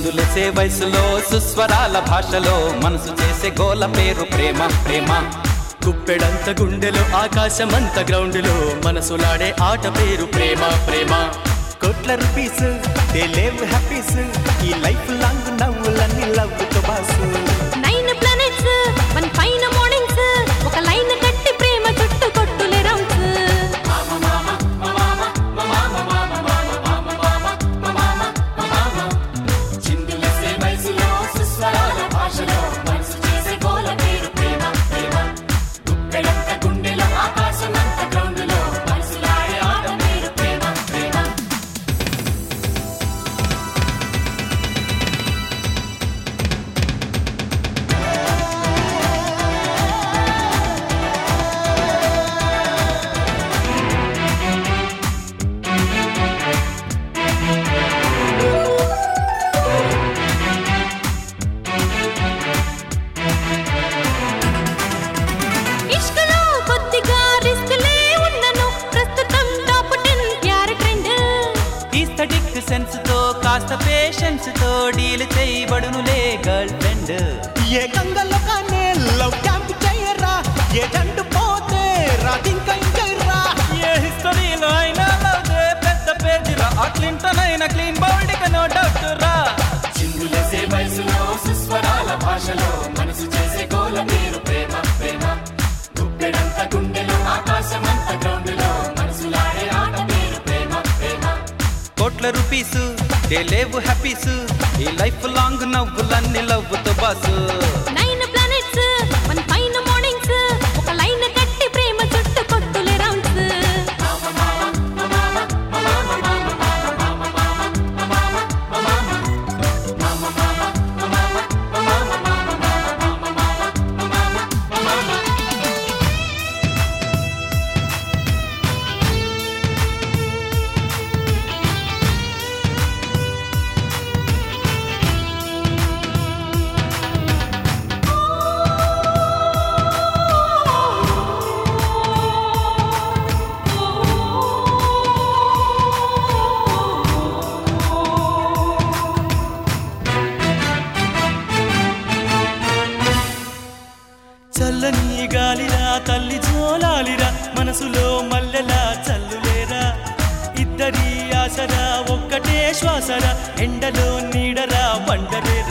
చిందులేసే వయసులో సుస్వరాల భాషలో మనసు చేసే గోల పేరు ప్రేమ ప్రేమ. గుప్పెడంత గుండెలో ఆకాశమంత గ్రౌండ్లో మనసులాడే ఆట పేరు ప్రేమ ప్రేమ. కోట్ల రూపీస్ దే లేవ్ హ్యాపీస్, ఈ లైఫ్ లాంగ్ నవ్వులన్నీ లవ్ తో బాసు. 9 ప్లానెట్స్ 1 ఫైన్ మార్నింగ్స్, ఒక లైన్ కట్టి ప్రేమ చుట్టూ కొట్టులే రౌండ్స్. చిందులేసే వయసులో సుస్వరాల భాషలో మనసు చేసే గోల పేరు ప్రేమ ప్రేమ. గుప్పెడంత గుండెలో ఆకాశమంత గ్రౌండ్లో మనసులాడే ఆట పేరు ప్రేమ ప్రేమ. ఇష్కలో కొద్దిగా రిస్క్లే ఉన్నను, ప్రస్తుతం టాప్ 10 ప్యార్ ట్రెండ్. ఈస్థెటిక్ సెన్స్ తో కాస్త పేషెన్స్ తో డీల్ చేయబడునులే గర్ల్ ఫ్రెండ్. ఏ గంగలో కానీ లవ్ క్యాంప్ చేయరా, ఏ దండు పోతే రాధింకా ఇంకైరా. ఏ హిస్టరీలో అయినా లవ్దే పెద్ద పేజీరా, ఆ క్లింటన్ అయినా క్లీన్ బౌల్డ్ ఇక నో డౌట్ రా. చిందులేసే వయసులో సుస్వరాల భాషలో మనసు చేసే గోల పేరు ప్రేమ ప్రేమ. గుప్పెడంత గుండెలో ఆకాశమంత గ్రౌండ్లో మనసులాడే ఆట పేరు ప్రేమ ప్రేమ. కోట్ల రూపీసు దే లేవు హ్యాపీసు, ఈ లైఫ్ లాంగ్ నవ్వులన్నీ లవ్ తో బాసు. 9 ప్లానెట్స్ 1 ఫైన్ మార్నింగ్స్, ఒక లైన్ కట్టి ప్రేమ చుట్టూ కొట్టులే రౌండ్స్. చల్లని గాలిరా తల్లి జోలాలిరా, మనసులో మల్లెలా చల్లులేరా. ఇద్దరి ఆసరా ఒక్కటే శ్వాసరా, ఎండలో నీడరా వండలేరా.